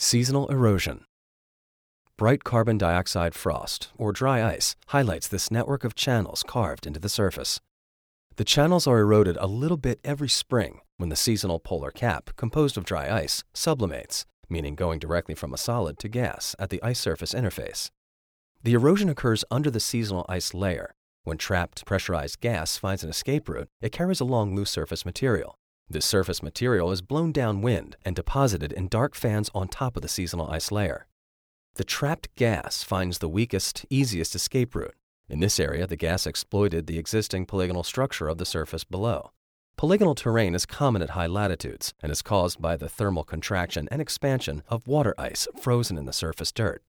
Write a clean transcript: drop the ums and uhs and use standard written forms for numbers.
Seasonal erosion. Bright carbon dioxide frost, or dry ice, highlights this network of channels carved into the surface. The channels are eroded a little bit every spring when the seasonal polar cap, composed of dry ice, sublimates, meaning going directly from a solid to gas at the ice surface interface. The erosion occurs under the seasonal ice layer. When trapped pressurized gas finds an escape route, it carries along loose surface material. This surface material is blown downwind and deposited in dark fans on top of the seasonal ice layer. The trapped gas finds the weakest, easiest escape route. In this area, the gas exploited the existing polygonal structure of the surface below. Polygonal terrain is common at high latitudes and is caused by the thermal contraction and expansion of water ice frozen in the surface dirt.